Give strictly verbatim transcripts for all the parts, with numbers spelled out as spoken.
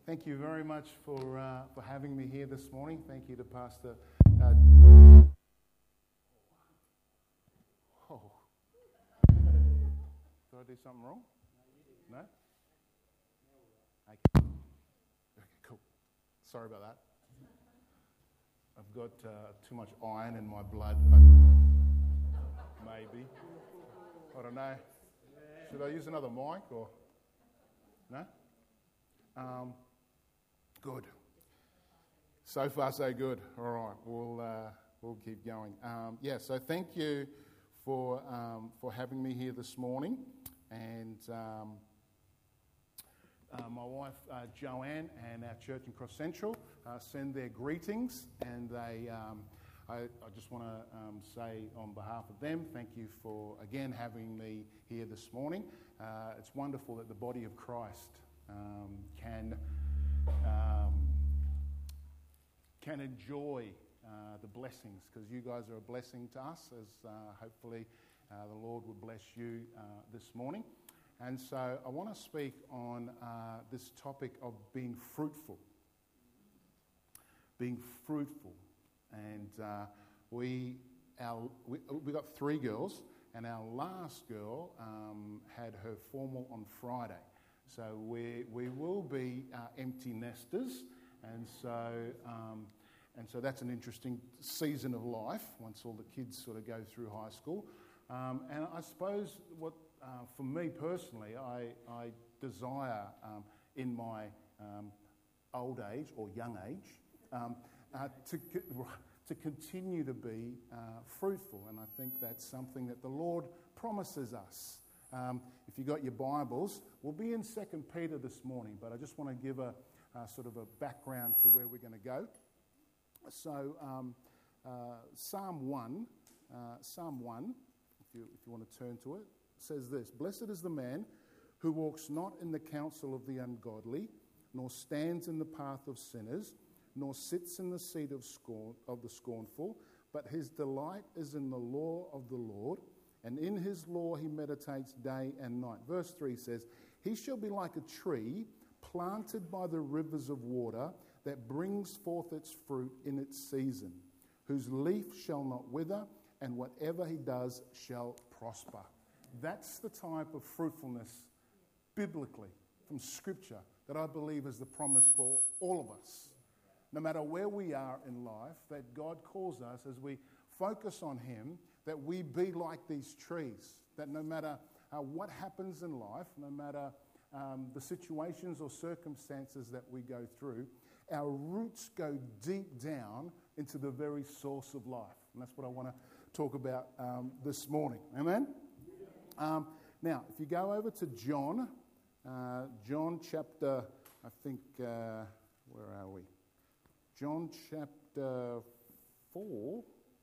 Thank you very much for uh, for having me here this morning. Thank you to Pastor. Uh, oh, did I do something wrong? No. Okay. Okay, cool. Sorry about that. I've got uh, too much iron in my blood. Maybe. I don't know. Should I use another mic or no? Um, good. So far, so good. All right, we'll uh, we'll keep going. Um, yeah. So thank you for um, for having me here this morning, and um, uh, my wife uh, Joanne and our church in Cross Central uh, send their greetings, and they. Um, I, I just want to um, say on behalf of them, thank you for again having me here this morning. Uh, it's wonderful that the body of Christ um, can um, can enjoy uh, the blessings, because you guys are a blessing to us, as uh, hopefully uh, the Lord would bless you uh, this morning. And so I want to speak on uh, this topic of being fruitful. Being fruitful. And uh, we, our, we we got three girls, and our last girl um, had her formal on Friday. So we we will be uh, empty nesters, and so um, and so that's an interesting season of life once all the kids sort of go through high school. Um, and I suppose what uh, for me personally, I I desire um, in my um, old age or young age. Um, Uh, to to continue to be uh, fruitful, and I think that's something that the Lord promises us. Um, if you got your Bibles, we'll be in Second Peter this morning, but I just want to give a, a sort of a background to where we're going to go. So um, uh, Psalm one, uh, Psalm one, if you if you want to turn to it, says this: "Blessed is the man who walks not in the counsel of the ungodly, nor stands in the path of sinners, nor sits in the seat of scorn of the scornful, but his delight is in the law of the Lord, and in his law he meditates day and night." Verse three says, "He shall be like a tree planted by the rivers of water, that brings forth its fruit in its season, whose leaf shall not wither, and whatever he does shall prosper." That's the type of fruitfulness, biblically, from Scripture, that I believe is the promise for all of us. No matter where we are in life, that God calls us, as we focus on him, that we be like these trees, that no matter uh, what happens in life, no matter um, the situations or circumstances that we go through, our roots go deep down into the very source of life. And that's what I want to talk about um, this morning. Amen? Um, now, if you go over to John, uh, John chapter, I think, uh, where are we? John chapter four.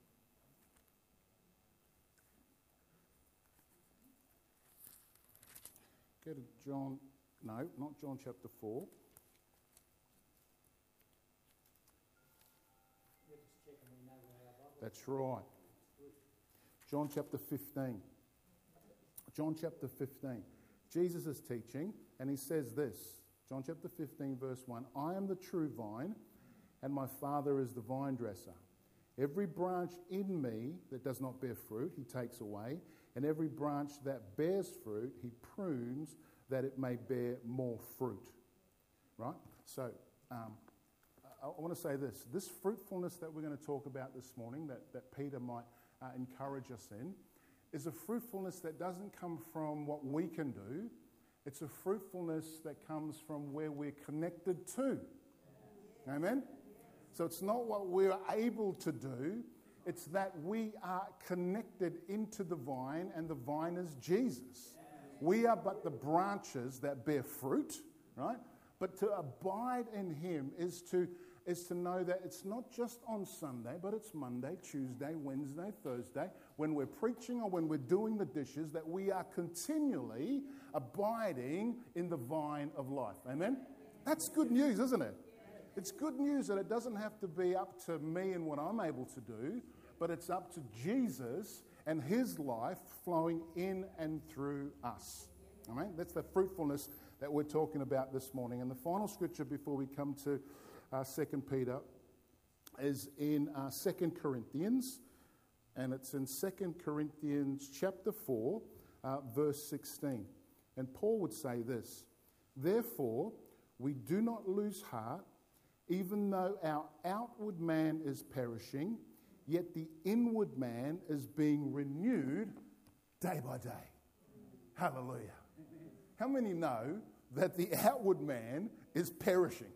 Go to John, no, not John chapter four. That's right. John chapter fifteen. John chapter fifteen. Jesus is teaching, and he says this. John chapter fifteen, verse one. "I am the true vine, and my Father is the vine dresser. Every branch in me that does not bear fruit, he takes away, and every branch that bears fruit, he prunes, that it may bear more fruit." Right? So, um, I, I want to say this. This fruitfulness that we're going to talk about this morning, that, that Peter might uh, encourage us in, is a fruitfulness that doesn't come from what we can do. It's a fruitfulness that comes from where we're connected to. Amen? So it's not what we're able to do, it's that we are connected into the vine, and the vine is Jesus. We are but the branches that bear fruit, right? But to abide in him is to is to know that it's not just on Sunday, but it's Monday, Tuesday, Wednesday, Thursday, when we're preaching or when we're doing the dishes, that we are continually abiding in the vine of life. Amen? That's good news, isn't it? It's good news that it doesn't have to be up to me and what I'm able to do, but it's up to Jesus and his life flowing in and through us. All right? That's the fruitfulness that that we're talking about this morning. And the final scripture before we come to uh, Second Peter is in uh, Second Corinthians, and it's in Second Corinthians chapter four, uh, verse sixteen. And Paul would say this: "Therefore, we do not lose heart, even though our outward man is perishing, yet the inward man is being renewed day by day." Hallelujah. How many know that the outward man is perishing?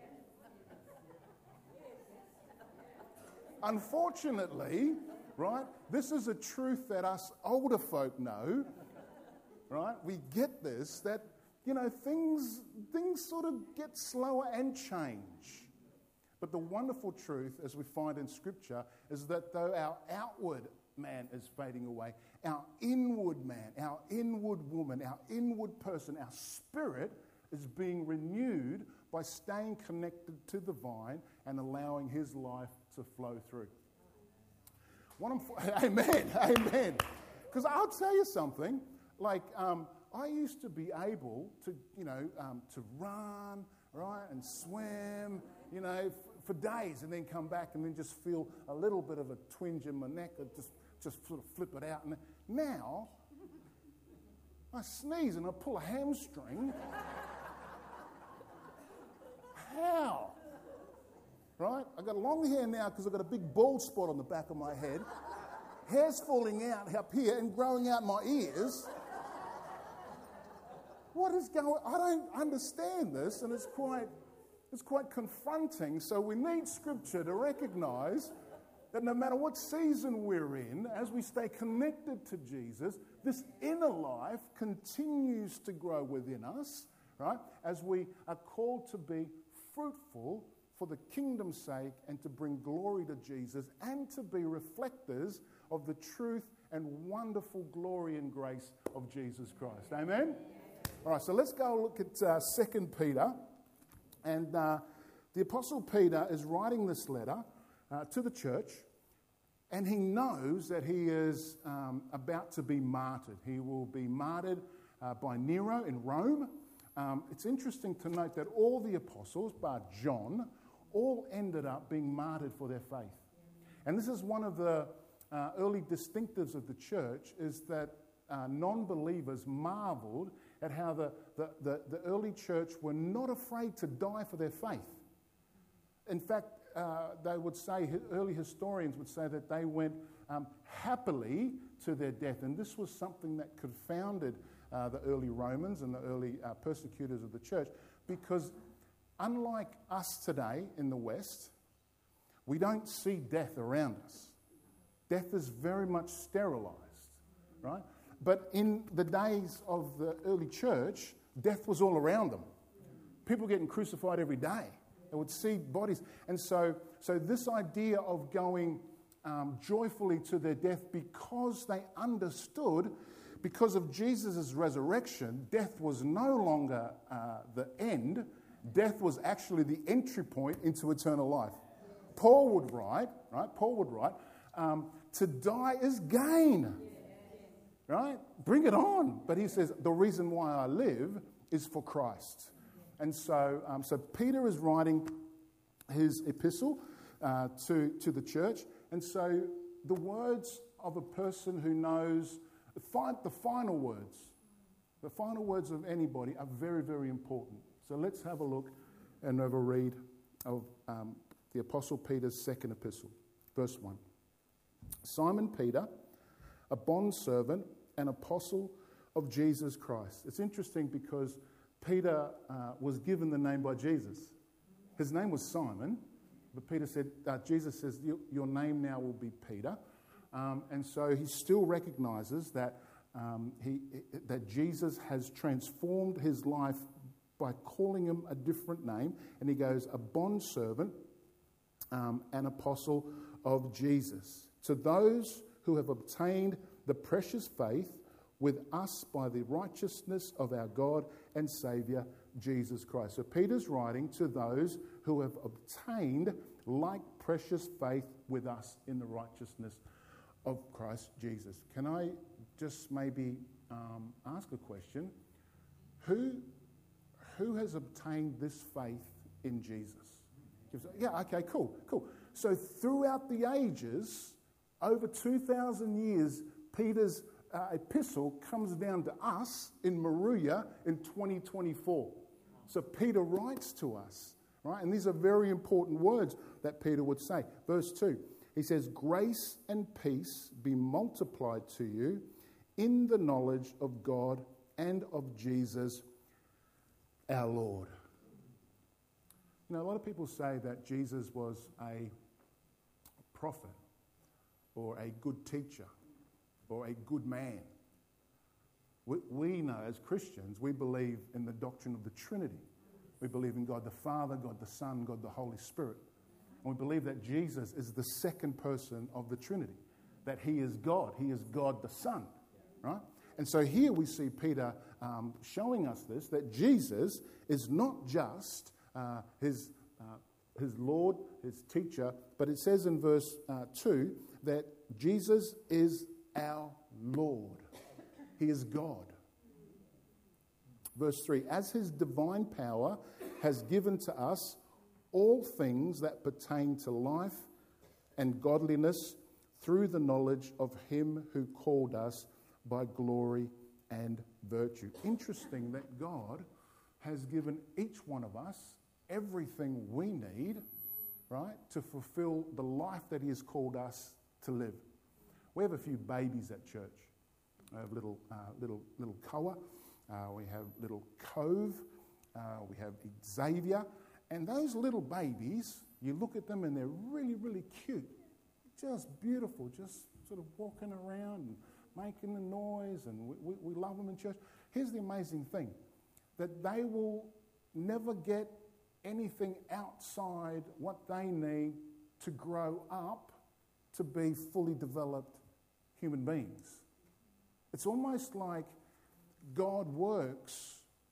Unfortunately, right, this is a truth that us older folk know, right? We get this, that, you know, things, things sort of get slower and change. But the wonderful truth, as we find in Scripture, is that though our outward man is fading away, our inward man, our inward woman, our inward person, our spirit is being renewed by staying connected to the vine and allowing his life to flow through. What I'm, amen, amen. Because I'll tell you something, like um, I used to be able to, you know, um, to run, right, and swim, you know, f- for days, and then come back and then just feel a little bit of a twinge in my neck, and just, just sort of flip it out. And now, I sneeze and I pull a hamstring. How? Right? I've got long hair now because I've got a big bald spot on the back of my head. Hair's falling out up here and growing out my ears. What is going on? I don't understand this, and it's quite, it's quite confronting. So we need Scripture to recognize that no matter what season we're in, as we stay connected to Jesus, this inner life continues to grow within us, right? As we are called to be fruitful for the kingdom's sake and to bring glory to Jesus and to be reflectors of the truth and wonderful glory and grace of Jesus Christ. Amen? All right, so let's go look at uh, Second Peter. And uh, the Apostle Peter is writing this letter uh, to the church, and he knows that he is um, about to be martyred. He will be martyred uh, by Nero in Rome. Um, it's interesting to note that all the apostles, bar John, all ended up being martyred for their faith. And this is one of the uh, early distinctives of the church, is that uh, non-believers marveled at how the, the, the, the early church were not afraid to die for their faith. In fact, uh, they would say, early historians would say that they went um, happily to their death. And this was something that confounded uh, the early Romans and the early uh, persecutors of the church, because unlike us today in the West, we don't see death around us. Death is very much sterilized, right? But in the days of the early church, death was all around them. People getting crucified every day. They would see bodies. And so, so this idea of going um, joyfully to their death, because they understood, because of Jesus' resurrection, death was no longer uh, the end. Death was actually the entry point into eternal life. Paul would write, right? Paul would write, um, to die is gain. Right? Bring it on. But he says, the reason why I live is for Christ. And so um, so Peter is writing his epistle uh, to, to the church. And so the words of a person who knows, the final words, the final words of anybody are very, very important. So let's have a look and have a read of um, the Apostle Peter's second epistle. Verse one. Simon Peter, a bondservant and apostle of Jesus Christ. It's interesting because Peter uh, was given the name by Jesus. His name was Simon, but Peter said, uh, Jesus says, your name now will be Peter. Um, and so he still recognizes that, um, he, that Jesus has transformed his life by calling him a different name. And he goes, a bondservant, um, an apostle of Jesus. To those who have obtained the precious faith with us by the righteousness of our God and Saviour, Jesus Christ. So Peter's writing to those who have obtained like precious faith with us in the righteousness of Christ Jesus. Can I just maybe um, ask a question? Who who has obtained this faith in Jesus? Yeah, okay, cool, cool. So throughout the ages, over two thousand years, Peter's uh, epistle comes down to us in Moruya in twenty twenty-four. So Peter writes to us, right? And these are very important words that Peter would say. Verse two, he says, grace and peace be multiplied to you in the knowledge of God and of Jesus our Lord. You know, a lot of people say that Jesus was a prophet or a good teacher or a good man. We, we know as Christians, we believe in the doctrine of the Trinity. We believe in God the Father, God the Son, God the Holy Spirit. And we believe that Jesus is the second person of the Trinity, that he is God. He is God the Son, right? And so here we see Peter um, showing us this, that Jesus is not just uh, his, uh, his Lord, his teacher, but it says in verse uh, two that Jesus is our Lord. He is God. Verse three, as his divine power has given to us all things that pertain to life and godliness through the knowledge of him who called us by glory and virtue. Interesting that God has given each one of us everything we need, right, to fulfill the life that he has called us to live. We have a few babies at church. We have little, uh, little, little Koa. Uh, we have little Cove. Uh, we have Xavier. And those little babies, you look at them and they're really, really cute. Just beautiful, just sort of walking around and making the noise, and we, we, we love them in church. Here's the amazing thing, that they will never get anything outside what they need to grow up to be fully developed human beings. It's almost like God works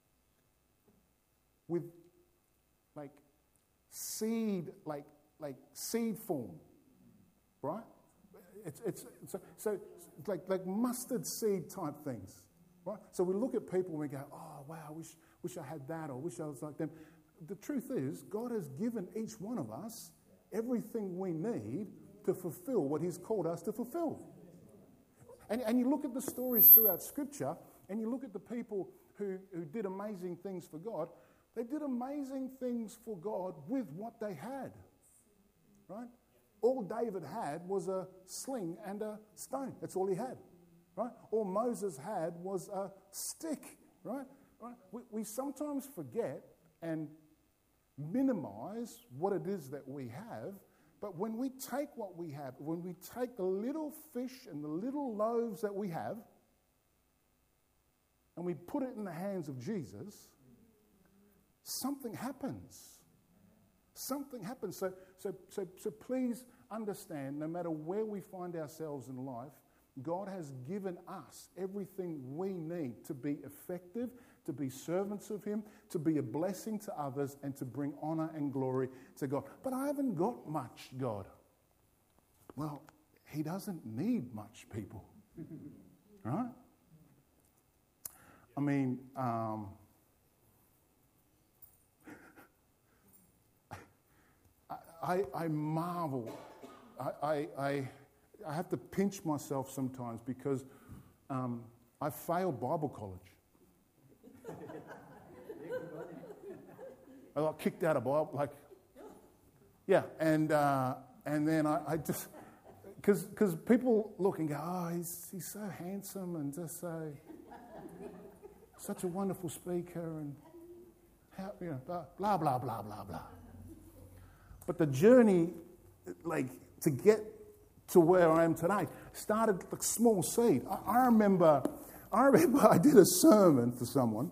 with like seed, like like seed form, right? It's it's, it's so it's like like mustard seed type things, right? So we look at people and we go, oh wow, I wish wish I had that, or wish I was like them. The truth is, God has given each one of us everything we need to fulfill what he's called us to fulfill. And, and you look at the stories throughout Scripture, and you look at the people who, who did amazing things for God. They did amazing things for God with what they had, right? All David had was a sling and a stone. That's all he had, right? All Moses had was a stick, right? right? We, we sometimes forget and minimize what it is that we have. But when we take what we have, when we take the little fish and the little loaves that we have, and we put it in the hands of Jesus, something happens. Something happens. So, so, so, so please understand, no matter where we find ourselves in life, God has given us everything we need to be effective, to be servants of him, to be a blessing to others, and to bring honor and glory to God. But I haven't got much, God. Well, he doesn't need much, people. Right? I mean, um, I, I marvel. I, I, I, I have to pinch myself sometimes because um, I failed Bible college. I got kicked out of Bible, like, yeah, and uh, and then I, I just, because because people look and go, oh, he's he's so handsome and just so, such a wonderful speaker and, how, you know, blah, blah, blah, blah, blah. But the journey, like, to get to where I am today, started like small seed. I, I remember, I remember I did a sermon for someone,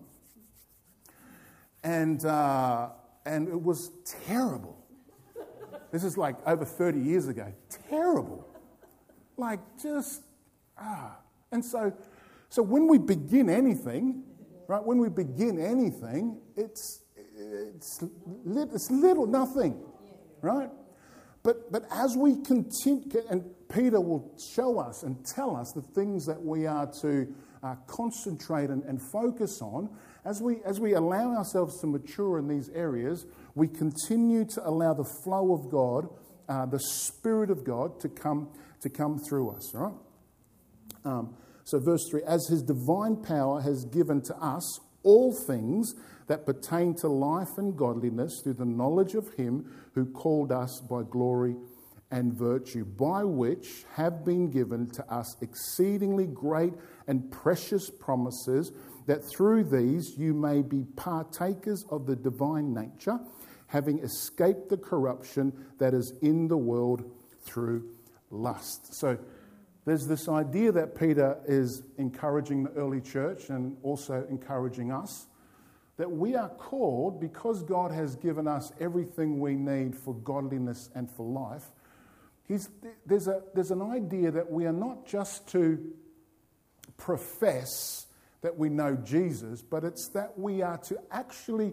and uh, and it was terrible. This is like over thirty years ago. Terrible, like just ah. And so, so when we begin anything, right? When we begin anything, it's it's it's little nothing. Right? But but as we continue, and Peter will show us and tell us the things that we are to uh, concentrate and, and focus on, as we, as we allow ourselves to mature in these areas, we continue to allow the flow of God, uh, the Spirit of God to come, to come through us, all right? Um, so verse three, as his divine power has given to us all things that pertain to life and godliness through the knowledge of him who called us by glory and virtue, by which have been given to us exceedingly great and precious promises, that through these you may be partakers of the divine nature, having escaped the corruption that is in the world through lust. So there's this idea that Peter is encouraging the early church and also encouraging us, that we are called, because God has given us everything we need for godliness and for life. He's, there's, a, there's an idea that we are not just to profess that we know Jesus, but it's that we are to actually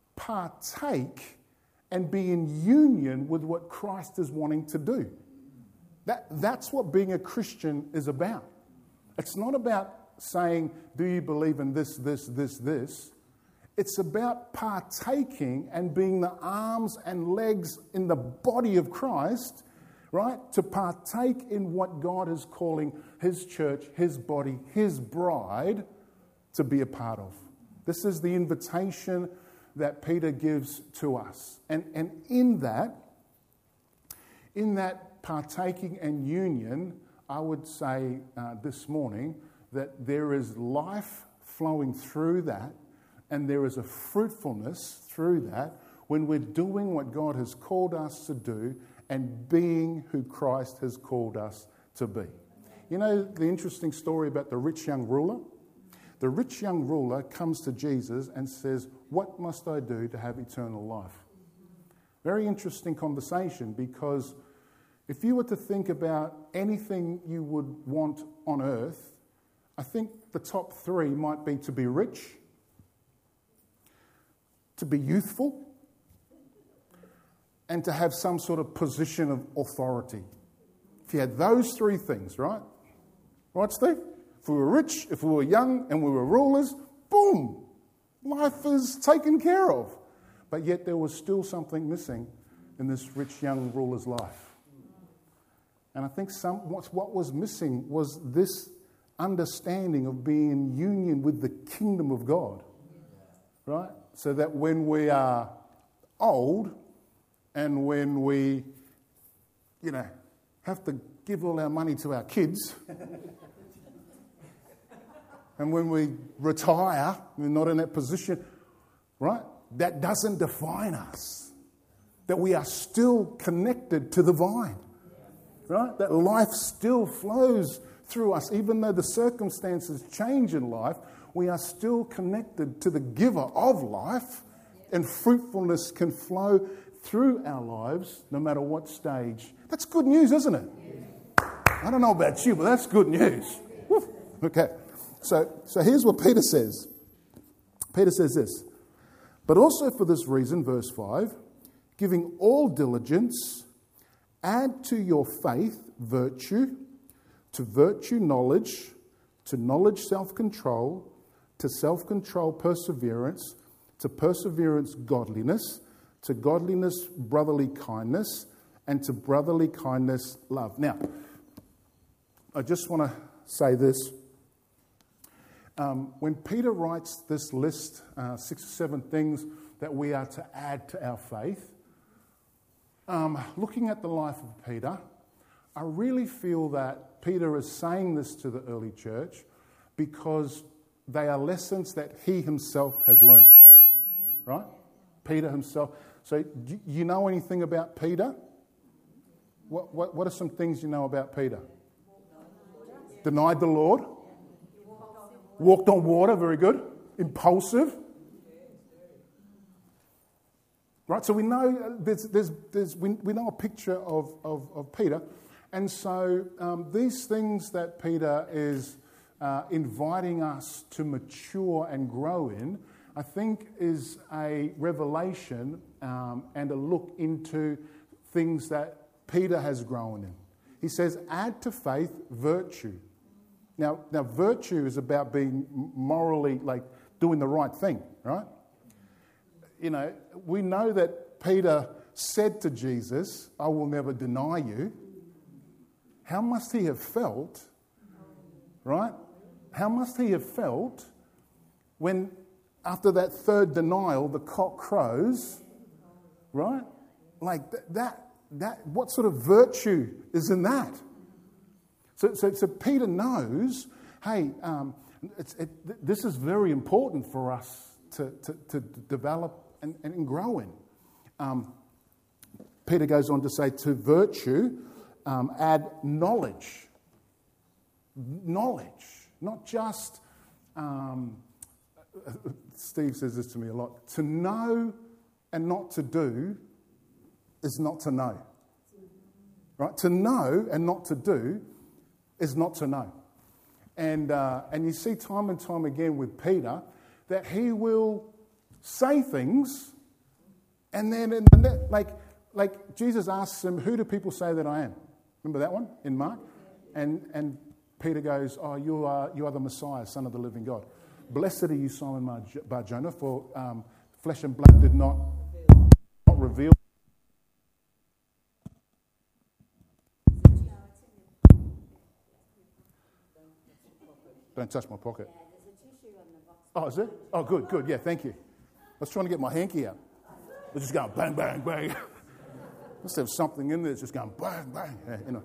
partake and be in union with what Christ is wanting to do. That, that's what being a Christian is about. It's not about saying, do you believe in this, this, this, this? It's about partaking and being the arms and legs in the body of Christ, right? To partake in what God is calling his church, his body, his bride to be a part of. This is the invitation that Peter gives to us. And, and in that, in that partaking and union, I would say uh, this morning that there is life flowing through that, and there is a fruitfulness through that when we're doing what God has called us to do and being who Christ has called us to be. You know the interesting story about the rich young ruler? The rich young ruler comes to Jesus and says, "What must I do to have eternal life?" Very interesting conversation, because if you were to think about anything you would want on earth, I think the top three might be to be rich, to be youthful, and to have some sort of position of authority. If you had those three things, right? Right, Steve? If we were rich, if we were young, and we were rulers, boom, life is taken care of. But yet there was still something missing in this rich young ruler's life. And I think some, what, what was missing was this understanding of being in union with the kingdom of God, right? So that when we are old and when we, you know, have to give all our money to our kids and when we retire, we're not in that position, right? That doesn't define us. That we are still connected to the vine. Right? That life still flows through us. Even though the circumstances change in life, we are still connected to the giver of life, and fruitfulness can flow through our lives no matter what stage. That's good news, isn't it? I don't know about you, but that's good news. Woo. Okay, so, so here's what Peter says. Peter says this, "But also for this reason," verse five, "giving all diligence, add to your faith virtue, to virtue knowledge, to knowledge self-control, to self-control perseverance, to perseverance godliness, to godliness brotherly kindness, and to brotherly kindness love." Now, I just want to say this. Um, when Peter writes this list, uh, six or seven things that we are to add to our faith, Um, looking at the life of Peter, I really feel that Peter is saying this to the early church because they are lessons that he himself has learned, right? Peter himself. So do you know anything about Peter? What, what, what are some things you know about Peter? Denied the Lord. Walked on water, very good. Impulsive. Right, so we know there's, there's, there's, we, we know a picture of, of, of Peter. And so um, these things that Peter is uh, inviting us to mature and grow in, I think is a revelation um, and a look into things that Peter has grown in. He says, add to faith virtue. Now, now virtue is about being morally, like doing the right thing, right? You know, we know that Peter said to Jesus, I will never deny you. How must he have felt, right? How must he have felt when after that third denial, the cock crows, right? Like th- that, that, what sort of virtue is in that? So, so, so Peter knows, hey, um, it's, it, th- this is very important for us to, to, to develop and, and grow in. Um, Peter goes on to say, to virtue, um, add knowledge. Knowledge, not just, um, Steve says this to me a lot, to know and not to do is not to know. Right? To know and not to do is not to know. And uh, and you see time and time again with Peter that he will say things and then in the, like like Jesus asks him, who do people say that I am? Remember that one in Mark? And and Peter goes, oh, you are you are the Messiah, Son of the living God. Blessed are you, Simon Bar-Jonah, for um, flesh and blood did not, not reveal. Don't touch my pocket. Oh, is it? Oh, good, good. Yeah, thank you. I was trying to get my hanky out. It's just going bang, bang, bang. Must have something in there that's just going bang, bang. Yeah, you know.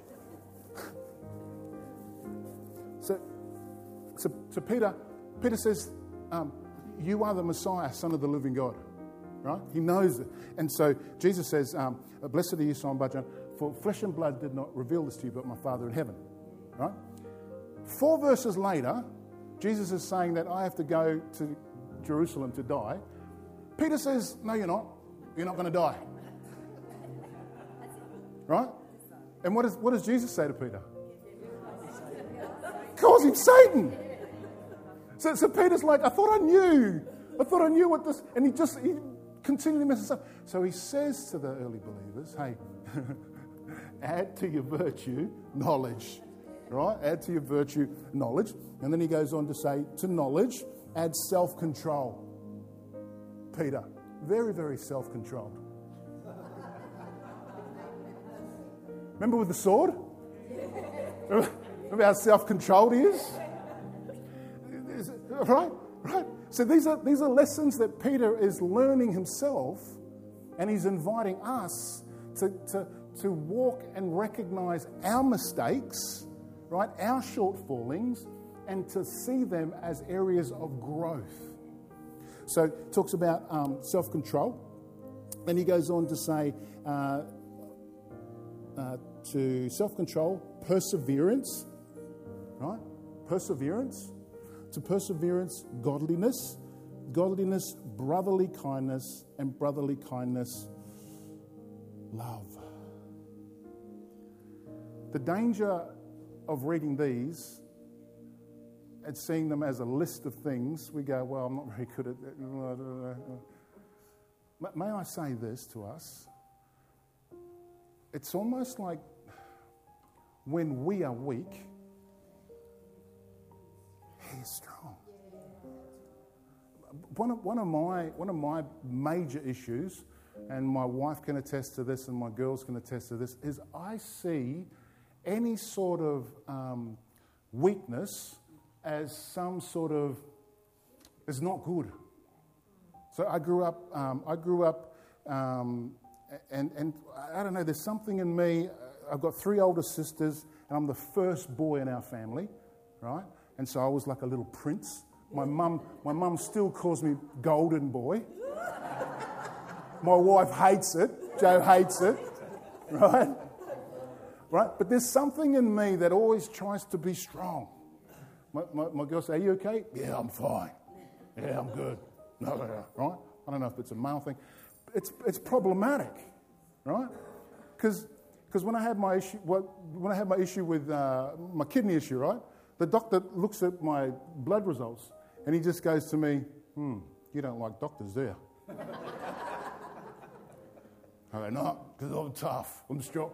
So, so, so Peter, Peter says, um, "You are the Messiah, Son of the living God." Right? He knows it, and so Jesus says, um, "Blessed are you, Simon Bar-Jonah, for flesh and blood did not reveal this to you, but my Father in heaven." Right? Four verses later, Jesus is saying that I have to go to Jerusalem to die. Peter says, no, you're not. You're not going to die. Right? And what, is, what does Jesus say to Peter? Calls him Satan. So, so Peter's like, I thought I knew. I thought I knew what this... And he just he continually messes up. So he says to the early believers, hey, add to your virtue knowledge. Right? Add to your virtue knowledge. And then he goes on to say, to knowledge, add self-control. Peter, very, very self-controlled. Remember with the sword? Remember, remember how self-controlled he is? is it, right? Right? So these are, these are lessons that Peter is learning himself, and he's inviting us to, to, to walk and recognize our mistakes, right, our shortfallings, and to see them as areas of growth. So he talks about um, self-control. Then he goes on to say uh, uh, to self-control, perseverance, right? Perseverance. To perseverance, godliness. Godliness, brotherly kindness. And brotherly kindness, love. The danger of reading these and seeing them as a list of things, we go, well, I'm not very good at that. May I say this to us? It's almost like when we are weak, He's strong. One of, one of my one of my major issues, and my wife can attest to this and my girls can attest to this, is I see any sort of um, weakness as some sort of, is not good. So I grew up, um, I grew up, um, and, and I don't know, there's something in me. I've got three older sisters, and I'm the first boy in our family, right? And so I was like a little prince. My mum, my mum still calls me golden boy. My wife hates it. Jo hates it, right? Right? But there's something in me that always tries to be strong. My, my, my girls say, are you okay? Yeah, I'm fine. Yeah, I'm good. No, no, no, right? I don't know if it's a male thing. It's it's problematic, right? Because because when I had my issue, well, when I had my issue with uh, my kidney issue, right? The doctor looks at my blood results and he just goes to me, "Hmm, you don't like doctors, do you?" I go, "No, because I'm tough. I'm strong."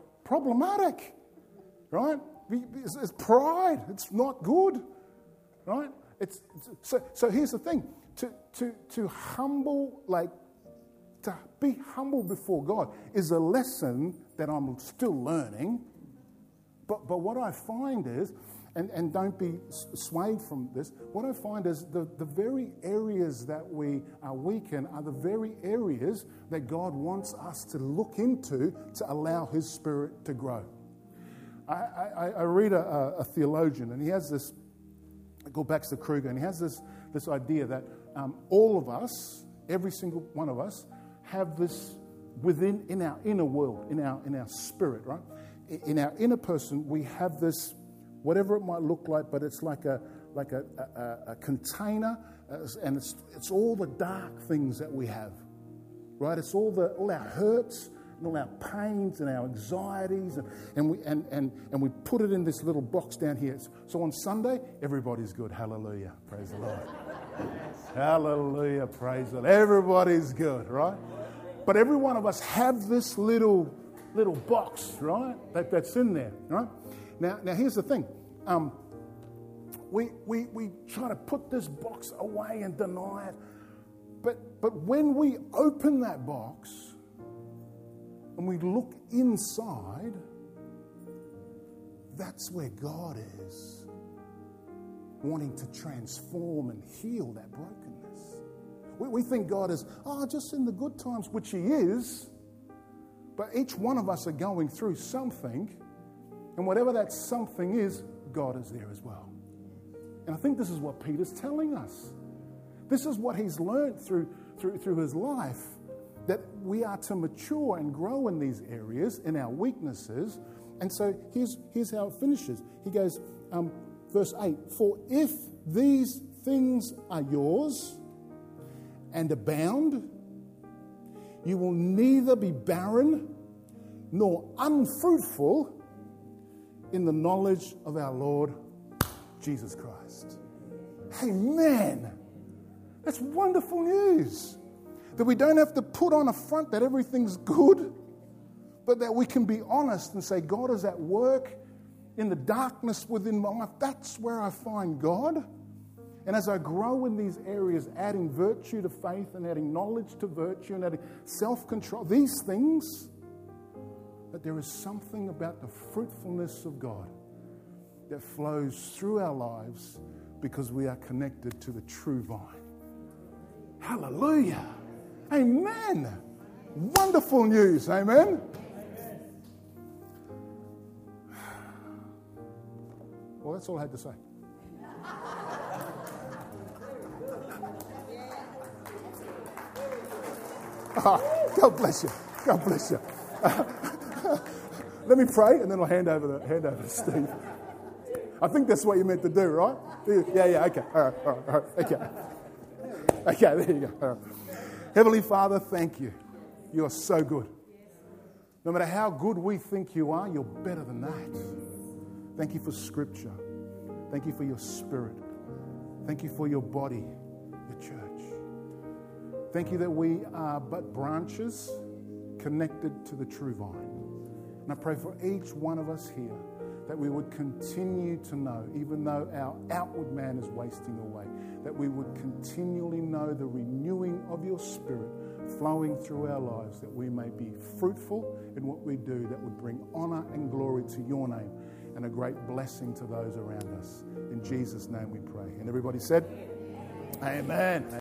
Problematic, right? It's, it's pride. It's not good. Right? it's, it's so. So here's the thing: to to to humble, like to be humble before God, is a lesson that I'm still learning. But but what I find is, and, and don't be swayed from this. What I find is the, the very areas that we are weak in are the very areas that God wants us to look into to allow His Spirit to grow. I, I, I read a, a theologian, and he has this, I go back to Kruger, and he has this, this idea that um, all of us, every single one of us, have this within, in our inner world, in our in our spirit, right? In our inner person, we have this, whatever it might look like, but it's like a like a, a, a container, uh, and it's it's all the dark things that we have, right? It's all the all our hurts and all our pains and our anxieties, and, and we and, and and we put it in this little box down here. So on Sunday, everybody's good. Hallelujah, praise the Lord. Hallelujah, praise the Lord. Everybody's good, right? But every one of us have this little little box, right? That that's in there, right? Now, now here's the thing. Um, we, we, we try to put this box away and deny it. But, but when we open that box and we look inside, that's where God is, wanting to transform and heal that brokenness. We, we think God is, oh, just in the good times, which He is. But each one of us are going through something. And whatever that something is, God is there as well. And I think this is what Peter's telling us. This is what he's learned through, through, through his life, that we are to mature and grow in these areas, in our weaknesses. And so here's, here's how it finishes. He goes, um, verse eight, for if these things are yours and abound, you will neither be barren nor unfruitful in the knowledge of our Lord Jesus Christ. Amen. That's wonderful news. That we don't have to put on a front that everything's good, but that we can be honest and say, God is at work in the darkness within my life. That's where I find God. And as I grow in these areas, adding virtue to faith and adding knowledge to virtue and adding self-control, these things, that there is something about the fruitfulness of God that flows through our lives because we are connected to the true vine. Hallelujah. Amen. Wonderful news. Amen. Well, that's all I had to say. Oh, God bless you. God bless you. Uh, let me pray, and then I'll hand over the hand over to Steve. I think that's what you meant to do, right? Yeah, yeah. Okay. All right. All right. All right. Okay. Okay. There you go. All right. Heavenly Father, thank you. You are so good. No matter how good we think you are, you're better than that. Thank you for Scripture. Thank you for your Spirit. Thank you for your body, your church. Thank you that we are but branches connected to the true vine. And I pray for each one of us here that we would continue to know, even though our outward man is wasting away, that we would continually know the renewing of your Spirit flowing through our lives, that we may be fruitful in what we do, that would bring honor and glory to your name and a great blessing to those around us. In Jesus' name we pray. And everybody said, Amen.